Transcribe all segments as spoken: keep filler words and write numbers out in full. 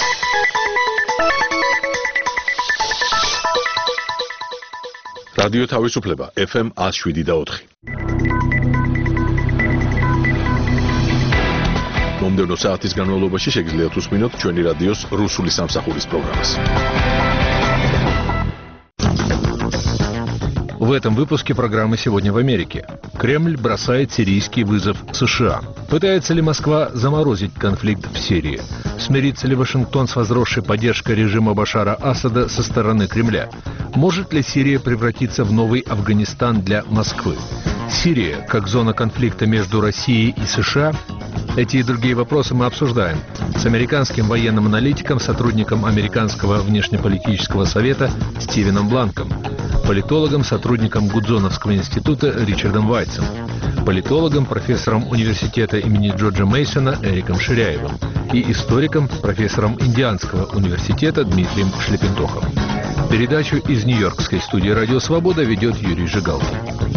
რადიო თავისუფლება ეფ ემ one oh seven და four. მომდევნო საათის განმავლობაში შეგიძლიათ უსმინოთ ჩვენი რადიოს რუსული სამსახურის პროგრამას. В этом выпуске программы «Сегодня в Америке». Кремль бросает сирийский вызов США. Пытается ли Москва заморозить конфликт в Сирии? Смирится ли Вашингтон с возросшей поддержкой режима Башара Асада со стороны Кремля? Может ли Сирия превратиться в новый Афганистан для Москвы? Сирия как зона конфликта между Россией и США? Эти и другие вопросы мы обсуждаем с американским военным аналитиком, сотрудником Американского внешнеполитического совета Стивеном Бланком, политологом, сотрудником Гудзоновского института Ричардом Вайтсом, политологом, профессором университета имени Джорджа Мейсона Эриком Ширяевым и историком, профессором Индианского университета Дмитрием Шлепентохом. Передачу из Нью-Йоркской студии «Радио Свобода» ведет Юрий Жигалкин.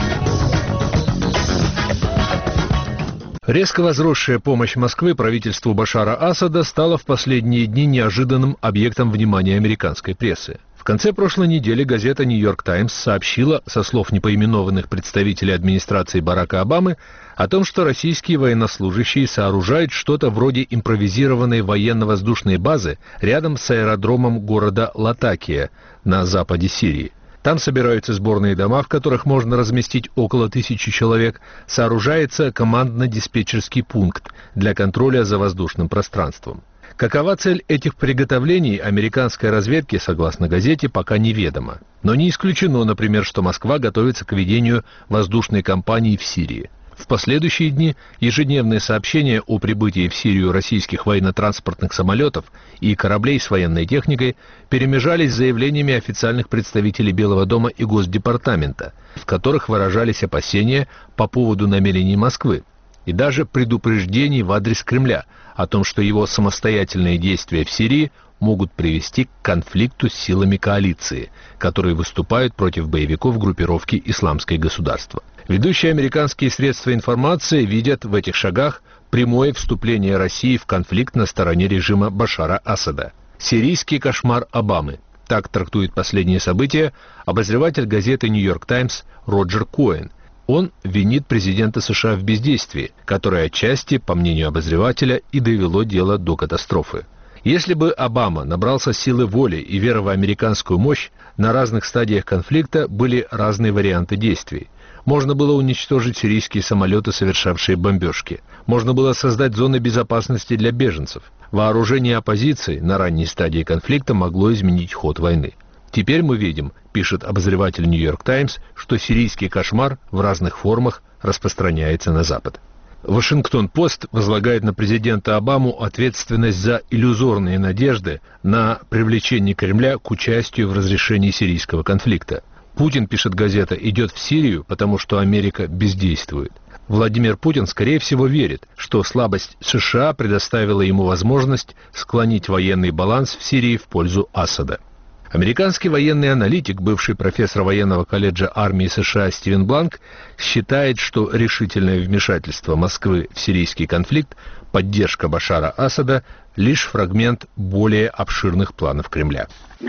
Резко возросшая помощь Москвы правительству Башара Асада стала в последние дни неожиданным объектом внимания американской прессы. В конце прошлой недели газета «Нью-Йорк Таймс» сообщила, со слов непоименованных представителей администрации Барака Обамы, о том, что российские военнослужащие сооружают что-то вроде импровизированной военно-воздушной базы рядом с аэродромом города Латакия на западе Сирии. Там собираются сборные дома, в которых можно разместить около тысячи человек, сооружается командно-диспетчерский пункт для контроля за воздушным пространством. Какова цель этих приготовлений американской разведки, согласно газете, пока неведомо. Но не исключено, например, что Москва готовится к ведению воздушной кампании в Сирии. В последующие дни ежедневные сообщения о прибытии в Сирию российских военно-транспортных самолетов и кораблей с военной техникой перемежались с заявлениями официальных представителей Белого дома и Госдепартамента, в которых выражались опасения по поводу намерений Москвы и даже предупреждений в адрес Кремля о том, что его самостоятельные действия в Сирии могут привести к конфликту с силами коалиции, которые выступают против боевиков группировки «Исламское государство». Ведущие американские средства информации видят в этих шагах прямое вступление России в конфликт на стороне режима Башара Асада. Сирийский кошмар Обамы. Так трактует последние события обозреватель газеты «Нью-Йорк Таймс» Роджер Коэн. Он винит президента США в бездействии, которое отчасти, по мнению обозревателя, и довело дело до катастрофы. Если бы Обама набрался силы воли и веры в американскую мощь, на разных стадиях конфликта были разные варианты действий. Можно было уничтожить сирийские самолеты, совершавшие бомбежки. Можно было создать зоны безопасности для беженцев. Вооружение оппозиции на ранней стадии конфликта могло изменить ход войны. Теперь мы видим, пишет обозреватель «Нью-Йорк Таймс», что сирийский кошмар в разных формах распространяется на Запад. Вашингтон-Пост возлагает на президента Обаму ответственность за иллюзорные надежды на привлечение Кремля к участию в разрешении сирийского конфликта. Путин, пишет газета, идет в Сирию, потому что Америка бездействует. Владимир Путин, скорее всего, верит, что слабость США предоставила ему возможность склонить военный баланс в Сирии в пользу Асада. Американский военный аналитик, бывший профессор военного колледжа армии США Стивен Бланк, считает, что решительное вмешательство Москвы в сирийский конфликт, поддержка Башара Асада – лишь фрагмент более обширных планов Кремля.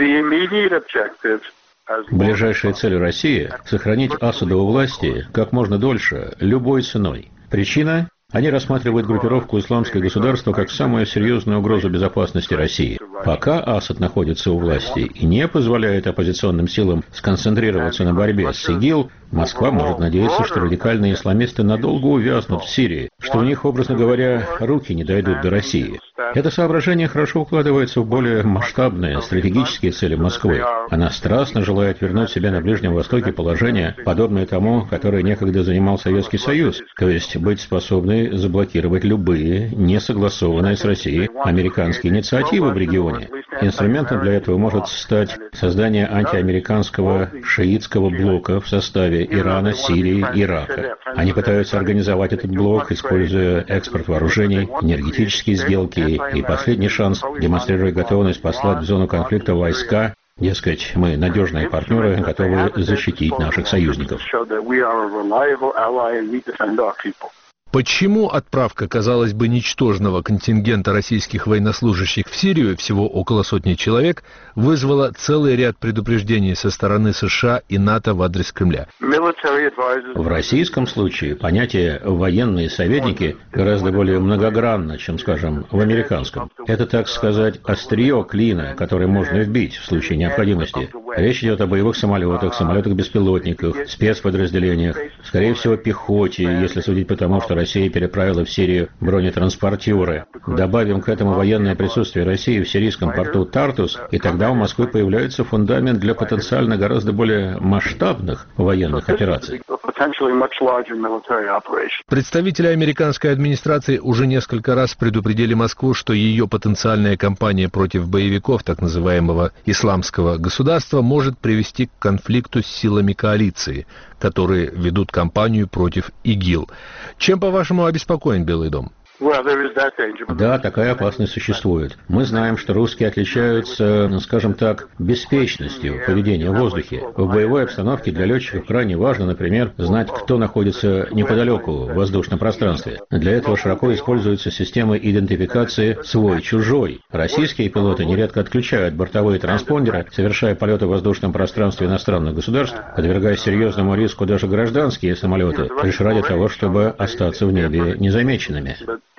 Ближайшая цель России – сохранить Асада у власти как можно дольше, любой ценой. Причина – они рассматривают группировку «Исламское государство» как самую серьезную угрозу безопасности России. Пока Асад находится у власти и не позволяет оппозиционным силам сконцентрироваться на борьбе с ИГИЛ, Москва может надеяться, что радикальные исламисты надолго увязнут в Сирии, что у них, образно говоря, руки не дойдут до России. Это соображение хорошо укладывается в более масштабные стратегические цели Москвы. Она страстно желает вернуть себе на Ближнем Востоке положение, подобное тому, которое некогда занимал Советский Союз, то есть быть способной заблокировать любые, не согласованные с Россией, американские инициативы в регионе. Инструментом для этого может стать создание антиамериканского шиитского блока в составе Ирана, Сирии, Ирака. Они пытаются организовать этот блок, используя экспорт вооружений, энергетические сделки и последний шанс, демонстрируя готовность послать в зону конфликта войска. Дескать, мы надежные партнеры, готовы защитить наших союзников. Почему отправка, казалось бы, ничтожного контингента российских военнослужащих в Сирию, всего около сотни человек, вызвала целый ряд предупреждений со стороны США и НАТО в адрес Кремля? В российском случае понятие «военные советники» гораздо более многогранно, чем, скажем, в американском. Это, так сказать, острие клина, которое можно вбить в случае необходимости. Речь идет о боевых самолетах, самолетах-беспилотниках, спецподразделениях, скорее всего, пехоте, если судить по тому, что Россия переправила в Сирию бронетранспортеры. Добавим к этому военное присутствие России в сирийском порту Тартус, и тогда у Москвы появляется фундамент для потенциально гораздо более масштабных военных операций. Представители американской администрации уже несколько раз предупредили Москву, что ее потенциальная кампания против боевиков так называемого исламского государства может привести к конфликту с силами коалиции, которые ведут кампанию против ИГИЛ. Чем, по-вашему, обеспокоен Белый дом? Да, такая опасность существует. Мы знаем, что русские отличаются, скажем так, беспечностью поведения в воздухе. В боевой обстановке для летчиков крайне важно, например, знать, кто находится неподалеку в воздушном пространстве. Для этого широко используются системы идентификации свой-чужой. Российские пилоты нередко отключают бортовые транспондеры, совершая полеты в воздушном пространстве иностранных государств, подвергая серьезному риску даже гражданские самолеты, лишь ради того, чтобы остаться в небе незамеченными.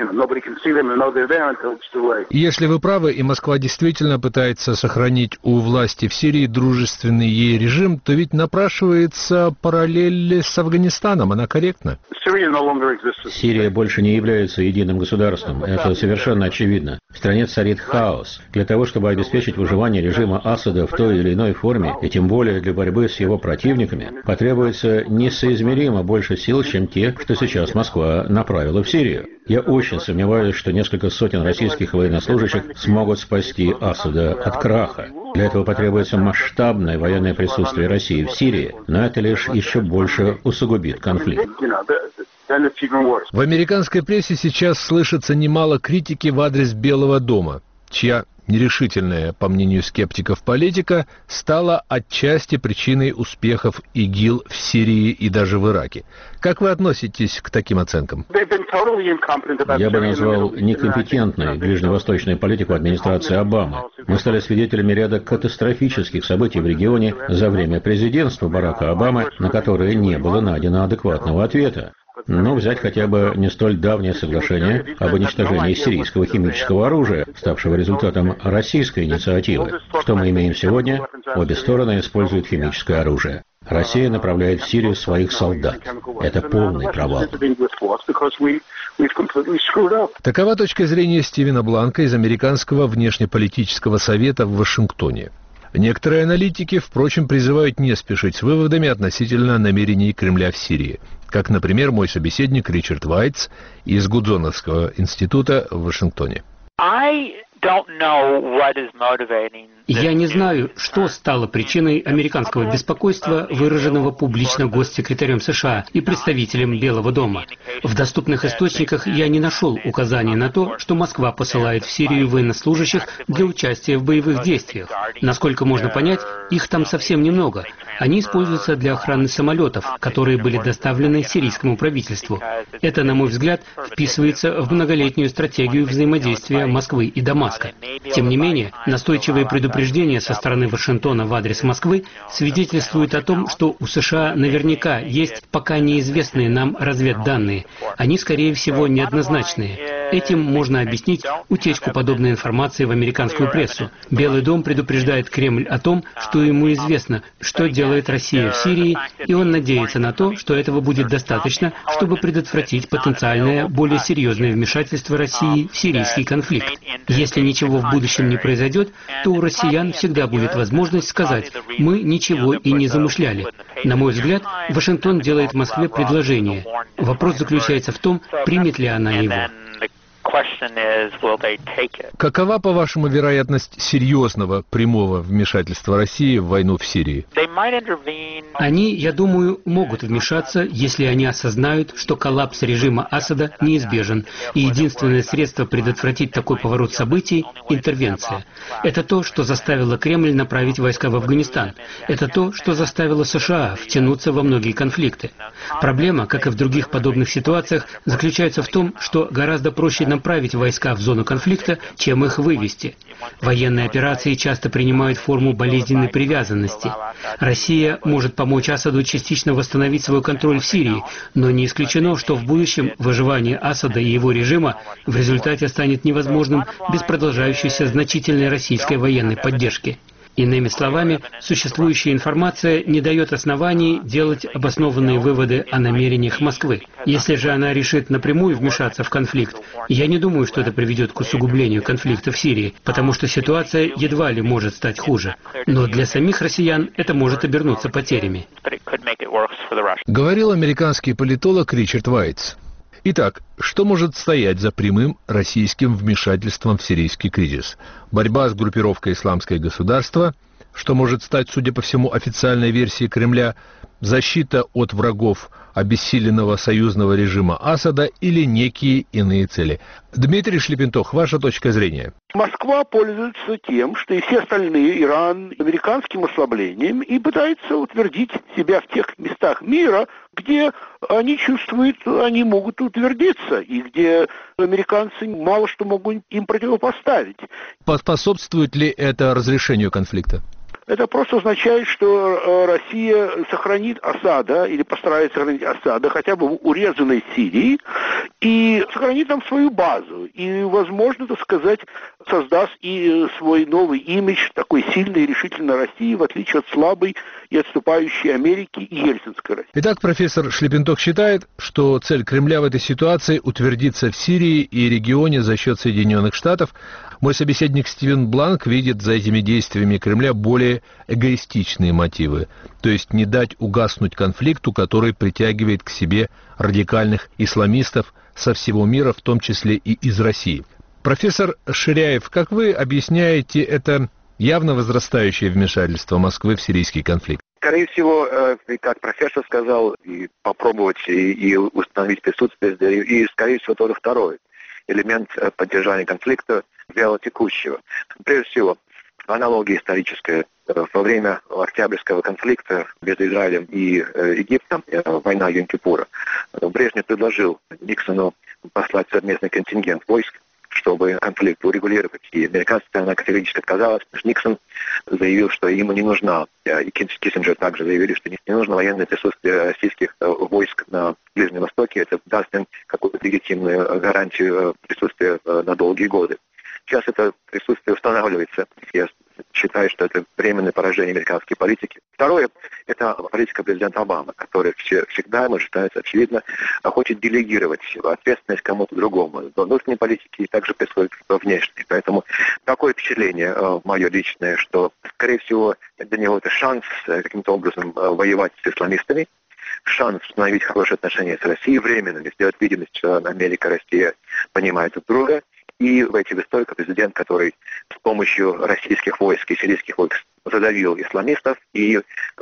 Если вы правы, и Москва действительно пытается сохранить у власти в Сирии дружественный ей режим, то ведь напрашивается параллель с Афганистаном. Она корректна? Сирия больше не является единым государством. Это совершенно очевидно. В стране царит хаос. Для того, чтобы обеспечить выживание режима Асада в той или иной форме, и тем более для борьбы с его противниками, потребуется несоизмеримо больше сил, чем те, что сейчас Москва направила в Сирию. Я очень сомневаюсь, что несколько сотен российских военнослужащих смогут спасти Асада от краха. Для этого потребуется масштабное военное присутствие России в Сирии, но это лишь еще больше усугубит конфликт. В американской прессе сейчас слышится немало критики в адрес Белого дома, чья нерешительная, по мнению скептиков, политика стала отчасти причиной успехов ИГИЛ в Сирии и даже в Ираке. Как вы относитесь к таким оценкам? Я бы назвал некомпетентной ближневосточную политику администрации Обамы. Мы стали свидетелями ряда катастрофических событий в регионе за время президентства Барака Обамы, на которые не было найдено адекватного ответа. Но взять хотя бы не столь давнее соглашение об уничтожении сирийского химического оружия, ставшего результатом российской инициативы. Что мы имеем сегодня? Обе стороны используют химическое оружие. Россия направляет в Сирию своих солдат. Это полный провал. Такова точка зрения Стивена Бланка из Американского внешнеполитического совета в Вашингтоне. Некоторые аналитики, впрочем, призывают не спешить с выводами относительно намерений Кремля в Сирии, как, например, мой собеседник Ричард Вайтс из Гудзоновского института в Вашингтоне. Я не знаю, что стало причиной американского беспокойства, выраженного публично госсекретарем США и представителем Белого дома. В доступных источниках я не нашел указаний на то, что Москва посылает в Сирию военнослужащих для участия в боевых действиях. Насколько можно понять, их там совсем немного. Они используются для охраны самолетов, которые были доставлены сирийскому правительству. Это, на мой взгляд, вписывается в многолетнюю стратегию взаимодействия Москвы и Дамаска. Тем не менее, настойчивые предупреждения со стороны Вашингтона в адрес Москвы свидетельствуют о том, что у США наверняка есть пока неизвестные нам разведданные. Они, скорее всего, неоднозначные. Этим можно объяснить утечку подобной информации в американскую прессу. Белый дом предупреждает Кремль о том, что ему известно, что делает Россия в Сирии, и он надеется на то, что этого будет достаточно, чтобы предотвратить потенциальное более серьезное вмешательство России в сирийский конфликт. Если ничего в будущем не произойдет, то у россиян всегда будет возможность сказать: «Мы ничего и не замышляли». На мой взгляд, Вашингтон делает Москве предложение. Вопрос заключается в том, примет ли она его. Какова, по-вашему, вероятность серьезного прямого вмешательства России в войну в Сирии? Они, я думаю, могут вмешаться, если они осознают, что коллапс режима Асада неизбежен, и единственное средство предотвратить такой поворот событий – интервенция. Это то, что заставило Кремль направить войска в Афганистан. Это то, что заставило США втянуться во многие конфликты. Проблема, как и в других подобных ситуациях, заключается в том, что гораздо проще направить войска в зону конфликта, чем их вывести. Военные операции часто принимают форму болезненной привязанности. Россия может помочь Асаду частично восстановить свой контроль в Сирии, но не исключено, что в будущем выживание Асада и его режима в результате станет невозможным без продолжающейся значительной российской военной поддержки. Иными словами, существующая информация не дает оснований делать обоснованные выводы о намерениях Москвы. Если же она решит напрямую вмешаться в конфликт, я не думаю, что это приведет к усугублению конфликта в Сирии, потому что ситуация едва ли может стать хуже. Но для самих россиян это может обернуться потерями. Говорил американский политолог Ричард Вайтс. Итак, что может стоять за прямым российским вмешательством в сирийский кризис? Борьба с группировкой «Исламское государство», что может стать, судя по всему, официальной версией Кремля, защита от врагов обессиленного союзного режима Асада или некие иные цели. Дмитрий Шлепентох, ваша точка зрения? Москва пользуется тем, что и все остальные, Иран, американским ослаблением, и пытается утвердить себя в тех местах мира, где они чувствуют, они могут утвердиться, и где американцы мало что могут им противопоставить. Поспособствует ли это разрешению конфликта? Это просто означает, что Россия сохранит Асада или постарается сохранить Асада хотя бы в урезанной Сирии и сохранит там свою базу. И, возможно, так сказать, создаст и свой новый имидж такой сильной и решительной России, в отличие от слабой и отступающей Америки и ельцинской России. Итак, профессор Шлепентох считает, что цель Кремля в этой ситуации утвердиться в Сирии и регионе за счет Соединенных Штатов. Мой собеседник Стивен Бланк видит за этими действиями Кремля более эгоистичные мотивы, то есть не дать угаснуть конфликту, который притягивает к себе радикальных исламистов со всего мира, в том числе и из России. Профессор Ширяев, как вы объясняете это явно возрастающее вмешательство Москвы в сирийский конфликт? Скорее всего, как профессор сказал, и попробовать и, и установить присутствие, и, скорее всего, тоже второй элемент поддержания конфликта вялотекущего. Прежде всего, аналогия историческая. Во время Октябрьского конфликта между Израилем и Египтом, война Йом-Кипура, Брежнев предложил Никсону послать совместный контингент войск, чтобы конфликт урегулировать. И американская сторона категорически отказалась. Никсон заявил, что ему не нужна, и Киссинджер также заявили, что не нужно военное присутствие российских войск на Ближнем Востоке. Это даст им какую-то легитимную гарантию присутствия на долгие годы. Сейчас это присутствие устанавливается. Я считаю, что это временное поражение американской политики. Второе – это политика президента Обамы, который все, всегда, может, становится очевидно, хочет делегировать ответственность кому-то другому. До внутренней политики также происходит во внешней. Поэтому такое впечатление мое личное, что, скорее всего, для него это шанс каким-то образом воевать с исламистами, шанс установить хорошие отношения с Россией временно, сделать видимость, что Америка и Россия понимают друг друга, и войти в историю как президент, который с помощью российских войск и сирийских войск задавил исламистов, и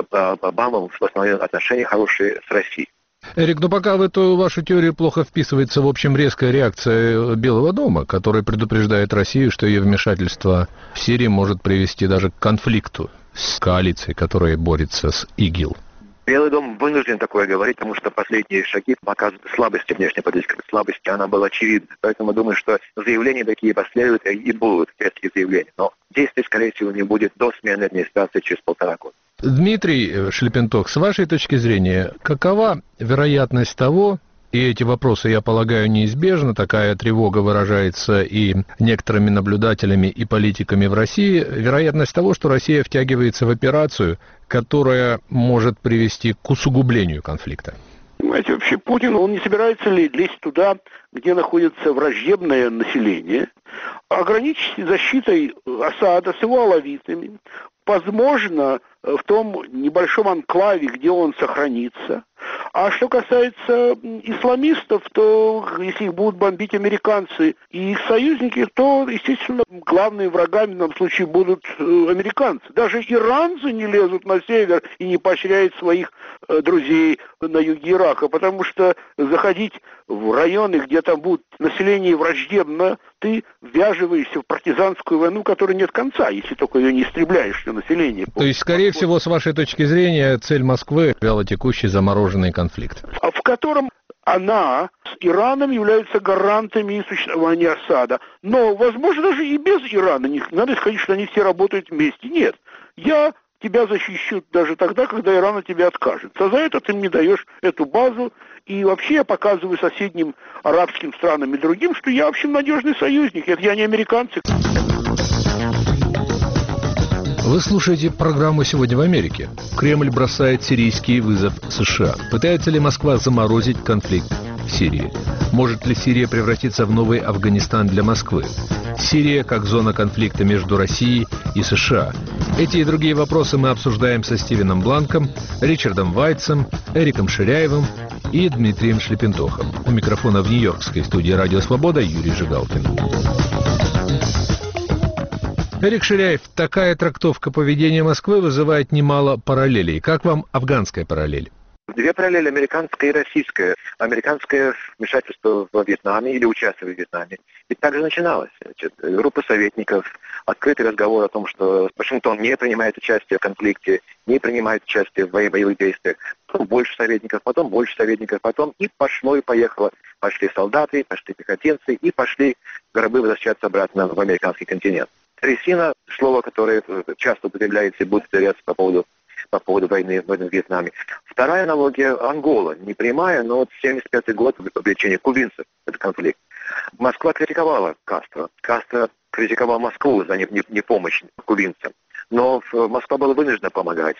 Обама восстановил отношения хорошие с Россией. Эрик, ну пока в эту вашу теорию плохо вписывается, в общем, резкая реакция Белого дома, который предупреждает Россию, что ее вмешательство в Сирии может привести даже к конфликту с коалицией, которая борется с ИГИЛ. Белый дом вынужден такое говорить, потому что последние шаги показывают слабости внешней политики. Слабости, она была очевидна. Поэтому думаю, что заявления такие последуют и будут такие заявления. Но действий, скорее всего, не будет до смены администрации через полтора года. Дмитрий Шлепентох, с вашей точки зрения, какова вероятность того, и эти вопросы, я полагаю, неизбежны, такая тревога выражается и некоторыми наблюдателями и политиками в России, вероятность того, что Россия втягивается в операцию, которая может привести к усугублению конфликта? Понимаете, вообще Путин, он не собирается ли лезть туда, где находится враждебное население, ограничить защитой Асада с его алавитами, возможно, в том небольшом анклаве, где он сохранится. А что касается исламистов, то если их будут бомбить американцы и их союзники, то, естественно, главными врагами в данном случае будут американцы. Даже иранцы не лезут на север и не поощряют своих друзей на юге Ирака, потому что заходить в районы, где там будет население враждебно, ты ввязываешься в партизанскую войну, которой нет конца, если только ее не истребляешь, все население. То есть, скорее всего, с вашей точки зрения, цель Москвы – вялотекущий замороженный конфликт. В котором она с Ираном являются гарантами существования Асада. Но, возможно, даже и без Ирана. Не надо сказать, что они все работают вместе. Нет. Я тебя защищу даже тогда, когда Иран от тебя откажет. А за это ты мне даешь эту базу. И вообще я показываю соседним арабским странам и другим, что я, в общем, надежный союзник. Это я не американцы. Вы слушаете программу «Сегодня в Америке». Кремль бросает сирийский вызов США. Пытается ли Москва заморозить конфликт в Сирии? Может ли Сирия превратиться в новый Афганистан для Москвы? Сирия как зона конфликта между Россией и США. Эти и другие вопросы мы обсуждаем со Стивеном Бланком, Ричардом Вайтсом, Эриком Ширяевым и Дмитрием Шлепентохом. У микрофона в нью-йоркской студии «Радио Свобода» Юрий Жигалкин. Эрик Ширяев, такая трактовка поведения Москвы вызывает немало параллелей. Как вам афганская параллель? Две параллели, американская и российская. Американское вмешательство во Вьетнаме или участие в Вьетнаме. Ведь так же начиналось. Значит, группа советников, открытый разговор о том, что Вашингтон не принимает участие в конфликте, не принимает участие в боевых действиях. Потом больше советников, потом больше советников, потом и пошло, и поехало. Пошли солдаты, пошли пехотинцы, и пошли гробы возвращаться обратно в американский континент. Трясина, слово, которое часто употребляется и будет повторяться по поводу, по поводу войны, войны в Вьетнаме. Вторая аналогия – Ангола. Не прямая, но вот семьдесят пятый год вовлечение кубинцев в этот конфликт. Москва критиковала Кастро. Кастро критиковал Москву за непомощь кубинцам. Но Москва была вынуждена помогать.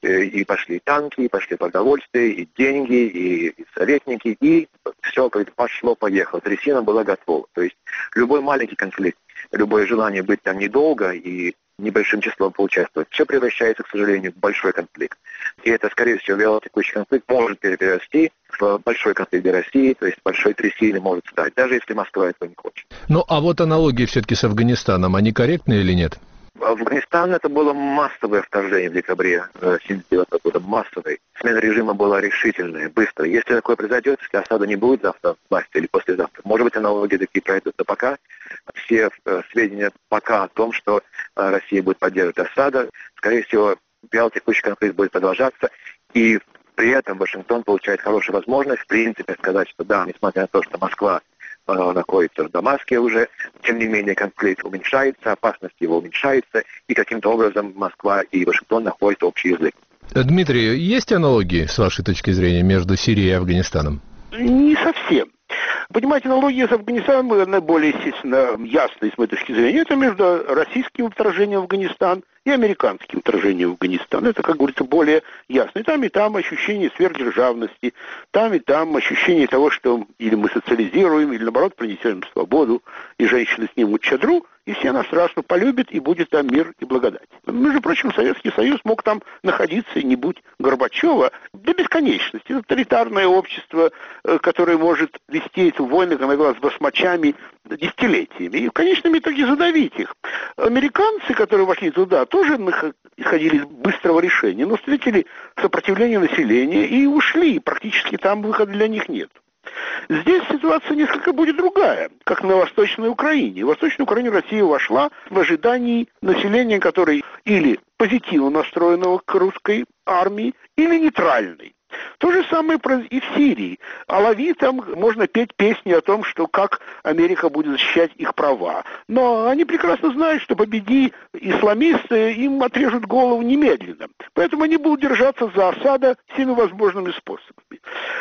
И пошли танки, и пошли продовольствие, и деньги, и, и советники, и все пошло-поехало. Трясина была готова. То есть любой маленький конфликт, любое желание быть там недолго и небольшим числом поучаствовать, все превращается, к сожалению, в большой конфликт. И это, скорее всего, вялотекущий конфликт может перерасти в большой конфликт для России, то есть большой трясиной может стать, даже если Москва этого не хочет. Ну, а вот аналогии все-таки с Афганистаном, они корректны или нет? Афганистан это было массовое вторжение в декабре семьдесят девятого года, массовое. Смена режима была решительная, быстрая. Если такое произойдет, если Асада не будет завтра власти или послезавтра, может быть, аналогии такие пройдут. Но пока все сведения пока о том, что Россия будет поддерживать Асада, скорее всего, вялотекущий конфликт будет продолжаться, и при этом Вашингтон получает хорошую возможность, в принципе, сказать, что да, несмотря на то, что Москва находится в Дамаске уже, тем не менее конфликт уменьшается, опасность его уменьшается, и каким-то образом Москва и Вашингтон находят общий язык. Дмитрий, есть аналогии, с вашей точки зрения, между Сирией и Афганистаном? Не совсем. Понимаете, аналогия с Афганистаном, наверное, более, естественно, ясной с моей точки зрения. Это между российским вторжением в Афганистан и американским вторжением в Афганистан. Это, как говорится, более ясно. И там, и там ощущение сверхдержавности, там и там ощущение того, что или мы социализируем, или, наоборот, принесем свободу, и женщины снимут чадру, и все нас страшно полюбят, и будет там мир и благодать. Между прочим, Советский Союз мог там находиться, и не будь Горбачева, до бесконечности. Тоталитарное общество, которое может вести эти войны, как с басмачами, десятилетиями. И в конечном итоге задавить их. Американцы, которые вошли туда, тоже исходили из быстрого решения, но встретили сопротивление населения и ушли. Практически там выхода для них нет. Здесь ситуация несколько будет другая, как на Восточной Украине. В Восточной Украине Россия вошла в ожидании населения, которое или позитивно настроенного к русской армии, или нейтральной. То же самое и в Сирии. Алавитам можно петь песни о том, что как Америка будет защищать их права. Но они прекрасно знают, что победи исламисты, им отрежут голову немедленно. Поэтому они будут держаться за Асада всеми возможными способами.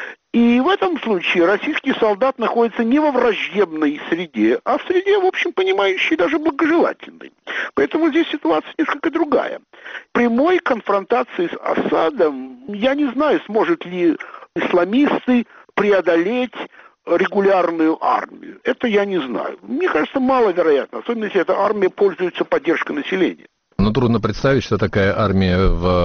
И в этом случае российский солдат находится не во враждебной среде, а в среде, в общем, понимающей, даже благожелательной. Поэтому здесь ситуация несколько другая. Прямой конфронтации с Асадом, я не знаю, сможет ли исламисты преодолеть регулярную армию. Это я не знаю. Мне кажется, маловероятно, особенно если эта армия пользуется поддержкой населения. Но трудно представить, что такая армия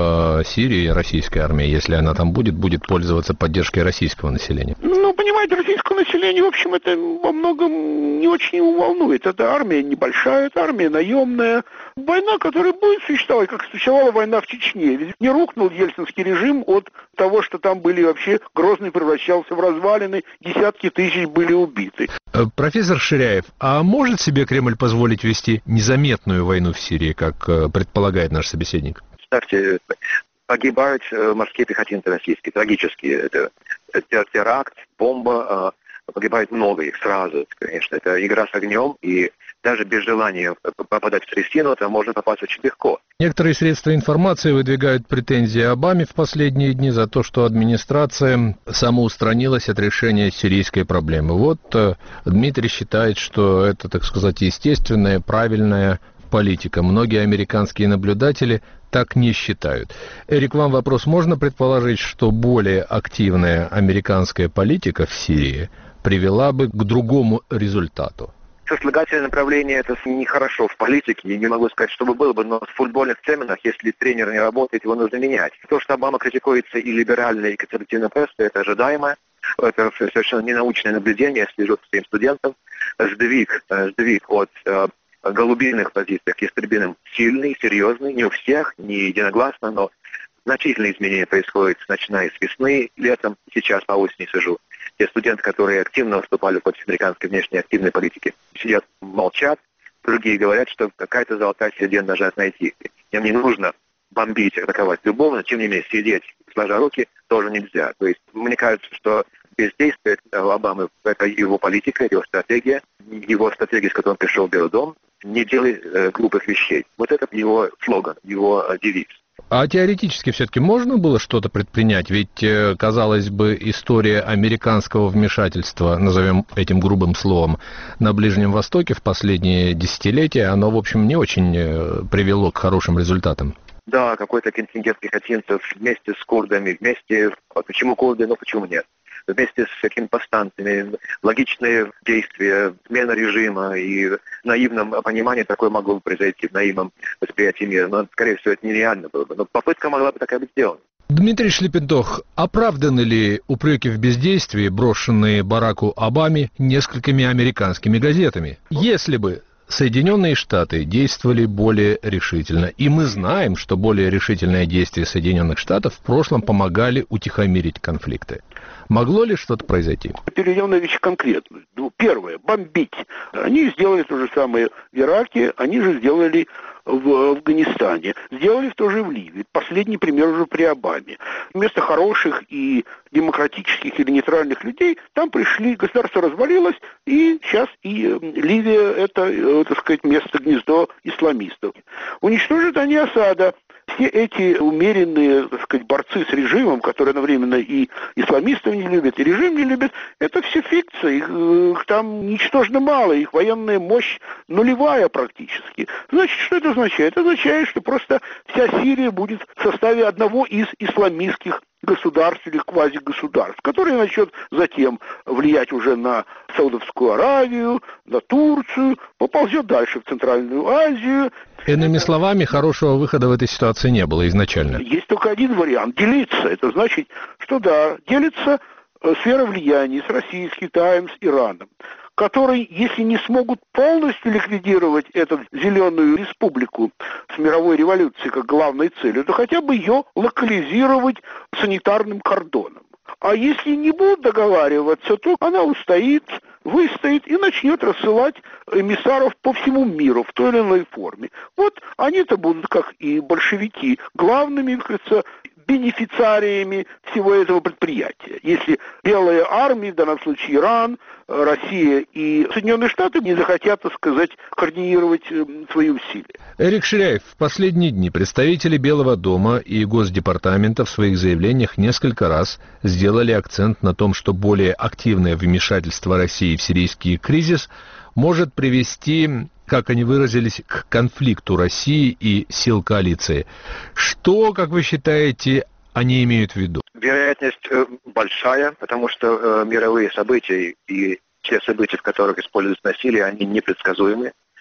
в Сирии, российская армия, если она там будет, будет пользоваться поддержкой российского населения. Ну, понимаете, российское население, в общем, это во многом не очень его волнует. Это армия небольшая, это армия наемная. Война, которая будет существовать, как существовала война в Чечне. Ведь не рухнул ельцинский режим от того, что там были вообще, Грозный превращался в развалины, десятки тысяч были убиты. Профессор Ширяев, а может себе Кремль позволить вести незаметную войну в Сирии, как предполагает наш собеседник? Кстати, погибают морские пехотинцы российские, трагические. Это теракт, бомба, погибает много их сразу, конечно. Это игра с огнем, и даже без желания попадать в трясину, это можно попасть очень легко. Некоторые средства информации выдвигают претензии Обаме в последние дни за то, что администрация самоустранилась от решения сирийской проблемы. Вот Дмитрий считает, что это, так сказать, естественная, правильная политика. Многие американские наблюдатели так не считают. Эрик, вам вопрос. Можно предположить, что более активная американская политика в Сирии привела бы к другому результату? Сослагательное направление — это нехорошо в политике. Я не могу сказать, что бы было бы, но в футбольных терминах, если тренер не работает, его нужно менять. То, что Обама критикуется и либеральной, и консервативной прессой, это ожидаемо. Это совершенно ненаучное наблюдение, я слежу за своим студентом. Сдвиг, сдвиг от э, голубиных позиций к истребиным сильный, серьезный, не у всех, не единогласно, но значительные изменения происходят, начиная с весны, летом, сейчас по осени сижу. Те студенты, которые активно выступали против американской внешней активной политики, сидят, молчат, другие говорят, что какая-то золотая середина должна найти. Им не нужно бомбить, атаковать любовно, тем не менее сидеть, сложа руки, тоже нельзя. То есть мне кажется, что бездействие Обамы — это его политика, его стратегия, его стратегия, с которой он пришел в Белый дом, не делай э, глупых вещей. Вот это его слоган, его э, девиз. А теоретически все-таки можно было что-то предпринять? Ведь, казалось бы, история американского вмешательства, назовем этим грубым словом, на Ближнем Востоке в последние десятилетия, оно, в общем, не очень привело к хорошим результатам. Да, какой-то контингент пехотинцев вместе с курдами, вместе... Почему курды, ну почему нет? Вместе с какими повстанцами, логичные действия, смена режима и в наивном понимании такое могло бы произойти, в наивном восприятии мира. Но, скорее всего, это нереально было бы. Но попытка могла бы такая быть сделана. Дмитрий Шлепентох, оправданы ли упреки в бездействии, брошенные Бараку Обаме несколькими американскими газетами? Если бы Соединенные Штаты действовали более решительно, и мы знаем, что более решительные действия Соединенных Штатов в прошлом помогали утихомирить конфликты. Могло ли что-то произойти? Перейдем на вещи конкретные. Ну, первое, бомбить. Они сделали то же самое в Ираке, они же сделали в Афганистане, сделали в то же в Ливии. Последний пример уже при Обаме. Вместо хороших и демократических или нейтральных людей там пришли, государство развалилось, и сейчас и Ливия — это, так сказать, место, гнездо исламистов. Уничтожат они Асада. Все эти умеренные, так сказать, борцы с режимом, которые одновременно и исламистов не любят, и режим не любят, это все фикция. Их, их там ничтожно мало, их военная мощь нулевая практически. Значит, что это означает? Это означает, что просто вся Сирия будет в составе одного из исламистских государств или квазигосударств, которые начнут затем влиять уже на Саудовскую Аравию, на Турцию, поползет дальше в Центральную Азию. Иными словами, хорошего выхода в этой ситуации не было изначально. Есть только один вариант — делиться. Это значит, что да, делится сфера влияния с Россией, с Китаем, с Ираном, которые, если не смогут полностью ликвидировать эту зеленую республику с мировой революцией как главной целью, то хотя бы ее локализировать санитарным кордоном. А если не будут договариваться, то она устоит, выстоит и начнет рассылать эмиссаров по всему миру в той или иной форме. Вот они-то будут, как и большевики, главными, как говорится, бенефициариями всего этого предприятия. Если белая армия, в данном случае Иран, Россия и Соединенные Штаты, не захотят, так сказать, координировать свои усилия. Эрик Ширяев, в последние дни представители Белого дома и Госдепартамента в своих заявлениях несколько раз сделали акцент на том, что более активное вмешательство России в сирийский кризис может привести, как они выразились, к конфликту России и сил коалиции. Что, как вы считаете, они имеют в виду? Вероятность э, большая, потому что э, мировые события и те события, в которых используется насилие, они непредсказуемы.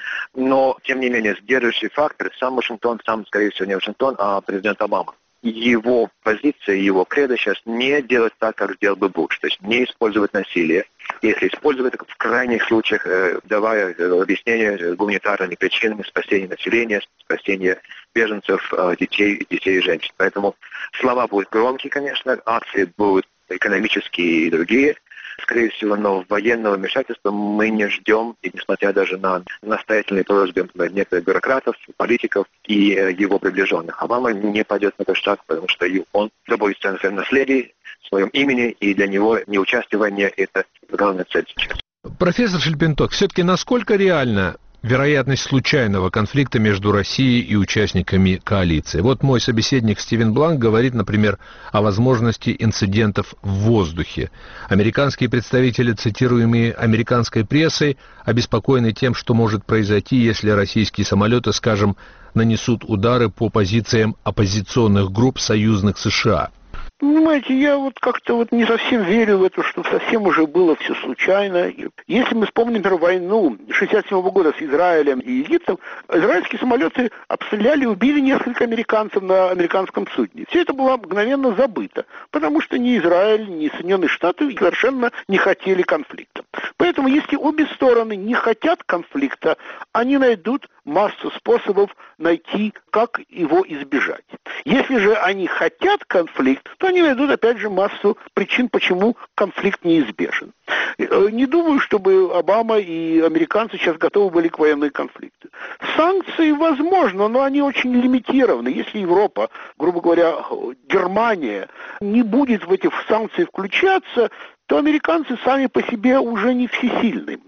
Но, тем не менее, сдерживающий фактор сам Вашингтон, сам, скорее всего, не Вашингтон, а президент Обама. Его позиция, его кредо сейчас не делать так, как сделал бы Буш. То есть не использовать насилие. Если использовать, так в крайних случаях, э, давая э, объяснение гуманитарными причинами спасения населения, спасения беженцев, э, детей, детей и женщин. Поэтому слова будут громкие, конечно, акции будут экономические и другие. Скорее всего, но военного вмешательства мы не ждем, и несмотря даже на настоятельные просьбы некоторых бюрократов, политиков и его приближенных, Обама не пойдет на этот шаг, потому что он заботится о своем наследии, своем имени, и для него неучастие – это главная цель сейчас. Профессор Шельпенток, все-таки насколько реально вероятность случайного конфликта между Россией и участниками коалиции? Вот мой собеседник Стивен Бланк говорит, например, о возможности инцидентов в воздухе. Американские представители, цитируемые американской прессой, обеспокоены тем, что может произойти, если российские самолеты, скажем, нанесут удары по позициям оппозиционных групп союзных США. Понимаете, я вот как-то вот не совсем верю в это, что совсем уже было все случайно. Если мы вспомним, например, войну шестьдесят седьмого года с Израилем и Египтом, израильские самолеты обстреляли и убили несколько американцев на американском судне. Все это было мгновенно забыто, потому что ни Израиль, ни Соединенные Штаты совершенно не хотели конфликта. Поэтому, если обе стороны не хотят конфликта, они найдут массу способов найти, как его избежать. Если же они хотят конфликт, то они найдут, опять же, массу причин, почему конфликт неизбежен. Не думаю, чтобы Обама и американцы сейчас готовы были к военной конфликту. Санкции возможно, но они очень лимитированы. Если Европа, грубо говоря, Германия, не будет в эти санкции включаться, то американцы сами по себе уже не всесильны.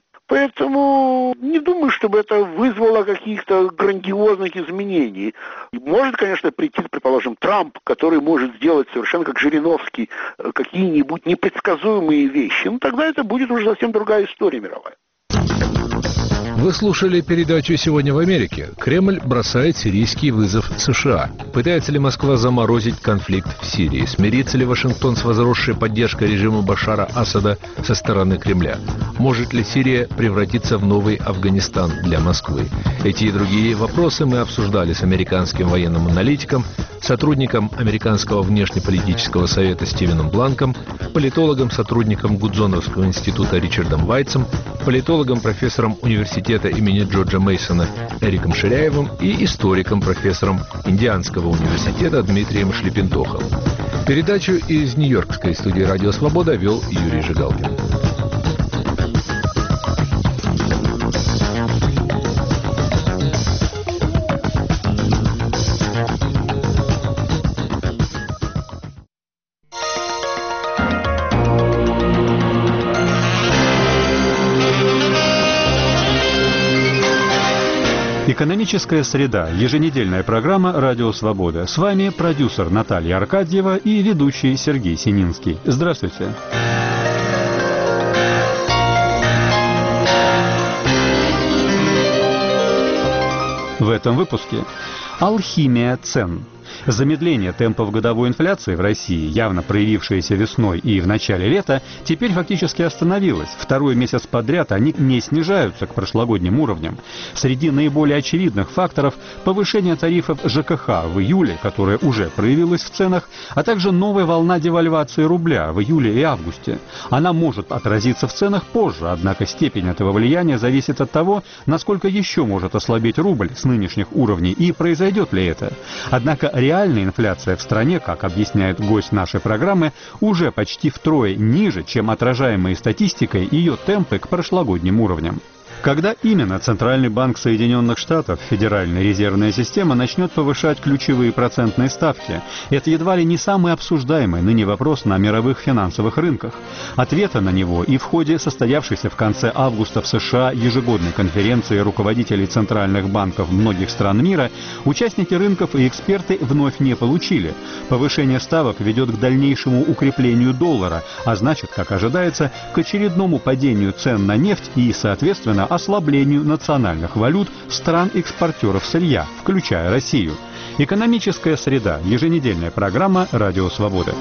Поэтому не думаю, чтобы это вызвало каких-то грандиозных изменений. Может, конечно, прийти, предположим, Трамп, который может сделать совершенно как Жириновский какие-нибудь непредсказуемые вещи. Ну, тогда это будет уже совсем другая история мировая. Вы слушали передачу «Сегодня в Америке». Кремль бросает сирийский вызов США. Пытается ли Москва заморозить конфликт в Сирии? Смирится ли Вашингтон с возросшей поддержкой режима Башара Асада со стороны Кремля? Может ли Сирия превратиться в новый Афганистан для Москвы? Эти и другие вопросы мы обсуждали с американским военным аналитиком, сотрудником Американского внешнеполитического совета Стивеном Бланком, политологом, сотрудником Гудзоновского института Ричардом Вайтсом, политологом, профессором университета имени Джорджа Мейсона Эриком Ширяевым и историком, профессором Индианского университета Дмитрием Шлепентохом. Передачу из Нью-Йоркской студии «Радио Свобода» вел Юрий Жигалкин. Экономическая среда. Еженедельная программа «Радио Свобода». С вами продюсер Наталья Аркадьева и ведущий Сергей Сининский. Здравствуйте. В этом выпуске алхимия цен. Замедление темпов годовой инфляции в России, явно проявившееся весной и в начале лета, теперь фактически остановилось. Второй месяц подряд они не снижаются к прошлогодним уровням. Среди наиболее очевидных факторов – повышение тарифов ЖКХ в июле, которое уже проявилось в ценах, а также новая волна девальвации рубля в июле и августе. Она может отразиться в ценах позже, однако степень этого влияния зависит от того, насколько еще может ослабеть рубль с нынешних уровней и произойдет ли это. Однако реальная инфляция в стране, как объясняет гость нашей программы, уже почти втрое ниже, чем отражаемые статистикой ее темпы к прошлогодним уровням. Когда именно Центральный банк Соединенных Штатов, Федеральная резервная система, начнет повышать ключевые процентные ставки? Это едва ли не самый обсуждаемый ныне вопрос на мировых финансовых рынках. Ответа на него и в ходе состоявшейся в конце августа в США ежегодной конференции руководителей центральных банков многих стран мира участники рынков и эксперты вновь не получили. Повышение ставок ведет к дальнейшему укреплению доллара, а значит, как ожидается, к очередному падению цен на нефть и, соответственно, ослаблению национальных валют стран-экспортеров сырья, включая Россию. Экономическая среда. Еженедельная программа «Радио Свобода».